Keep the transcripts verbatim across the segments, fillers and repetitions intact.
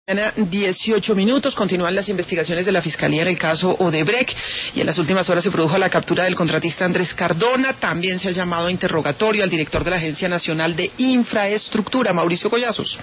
dieciocho minutos, continúan las investigaciones de la Fiscalía en el caso Odebrecht y en las últimas horas se produjo la captura del contratista Andrés Cardona. También se ha llamado a interrogatorio al director de la Agencia Nacional de Infraestructura, Mauricio Collazos.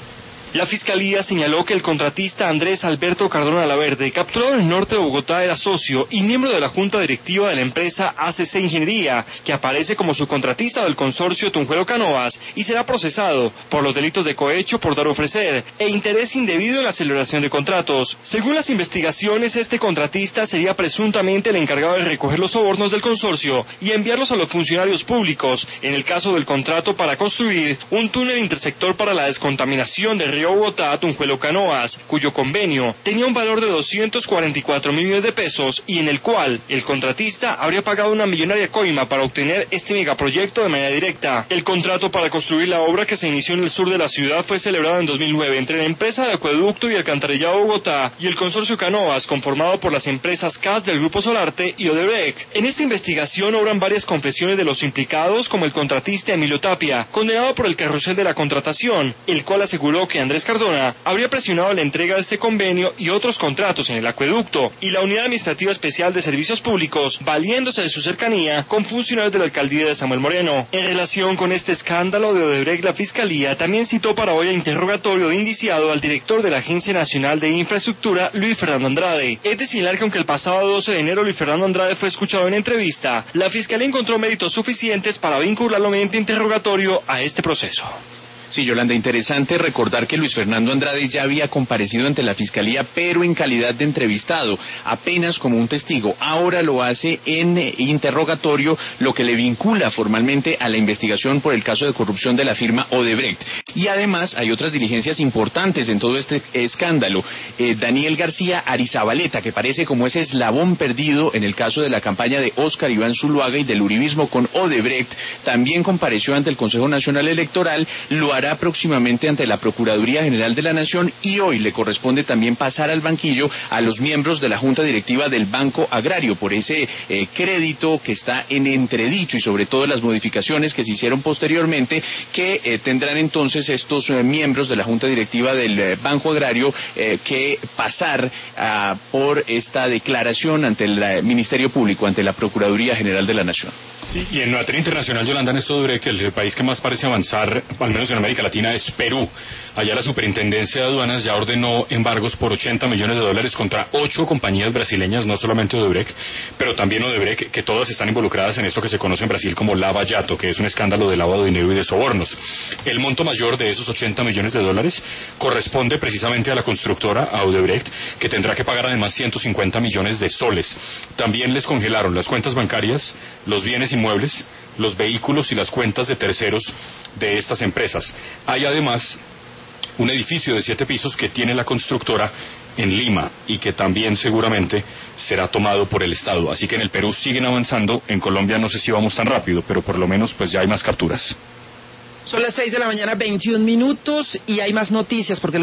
La Fiscalía señaló que el contratista Andrés Alberto Cardona Laverde, capturado en el norte de Bogotá, era socio y miembro de la junta directiva de la empresa A C C Ingeniería, que aparece como subcontratista del consorcio Tunjuelo Canoas y será procesado por los delitos de cohecho por dar a ofrecer e interés indebido en la celebración de contratos. Según las investigaciones, este contratista sería presuntamente el encargado de recoger los sobornos del consorcio y enviarlos a los funcionarios públicos, en el caso del contrato para construir un túnel intersector para la descontaminación del río Bogotá, Tunjuelo Canoas, cuyo convenio tenía un valor de doscientos cuarenta y cuatro mil millones de pesos y en el cual el contratista habría pagado una millonaria coima para obtener este megaproyecto de manera directa. El contrato para construir la obra, que se inició en el sur de la ciudad, fue celebrado en dos mil nueve entre la empresa de acueducto y alcantarillado Bogotá y el consorcio Canoas, conformado por las empresas C A S del Grupo Solarte y Odebrecht. En esta investigación obran varias confesiones de los implicados, como el contratista Emilio Tapia, condenado por el carrusel de la contratación, el cual aseguró que Andrés Cardona habría presionado la entrega de este convenio y otros contratos en el acueducto y la Unidad Administrativa Especial de Servicios Públicos, valiéndose de su cercanía con funcionarios de la alcaldía de Samuel Moreno. En relación con este escándalo de Odebrecht, la Fiscalía también citó para hoy a interrogatorio de indiciado al director de la Agencia Nacional de Infraestructura, Luis Fernando Andrade. Es de señalar que aunque el pasado doce de enero Luis Fernando Andrade fue escuchado en entrevista, la Fiscalía encontró méritos suficientes para vincularlo mediante interrogatorio a este proceso. Sí, Yolanda, interesante recordar que Luis Fernando Andrade ya había comparecido ante la Fiscalía, pero en calidad de entrevistado, apenas como un testigo. Ahora lo hace en interrogatorio, lo que le vincula formalmente a la investigación por el caso de corrupción de la firma Odebrecht. Y además hay otras diligencias importantes en todo este escándalo. Eh, Daniel García Arizabaleta, que parece como ese eslabón perdido en el caso de la campaña de Óscar Iván Zuluaga y del uribismo con Odebrecht, también compareció ante el Consejo Nacional Electoral, lo hará próximamente ante la Procuraduría General de la Nación y hoy le corresponde también pasar al banquillo a los miembros de la Junta Directiva del Banco Agrario por ese eh, crédito que está en entredicho y sobre todo las modificaciones que se hicieron posteriormente que eh, tendrán entonces estos eh, miembros de la Junta Directiva del eh, Banco Agrario eh, que pasar uh, por esta declaración ante el uh, Ministerio Público, ante la Procuraduría General de la Nación. Sí, y en materia internacional, Yolanda, en esto Odebrecht, el país que más parece avanzar, al menos en América Latina, es Perú. Allá la Superintendencia de Aduanas ya ordenó embargos por ochenta millones de dólares contra ocho compañías brasileñas, no solamente Odebrecht, pero también Odebrecht, que todas están involucradas en esto que se conoce en Brasil como Lava Jato, que es un escándalo de lavado de dinero y de sobornos. El monto mayor de esos ochenta millones de dólares corresponde precisamente a la constructora, a Odebrecht, que tendrá que pagar además ciento cincuenta millones de soles. También les congelaron las cuentas bancarias, los bienes inmuebles, los vehículos y las cuentas de terceros de estas empresas. Hay además un edificio de siete pisos que tiene la constructora en Lima y que también seguramente será tomado por el Estado. Así que en el Perú siguen avanzando, en Colombia no sé si vamos tan rápido, pero por lo menos pues ya hay más capturas. Son las seis de la mañana, veintiún minutos, y hay más noticias porque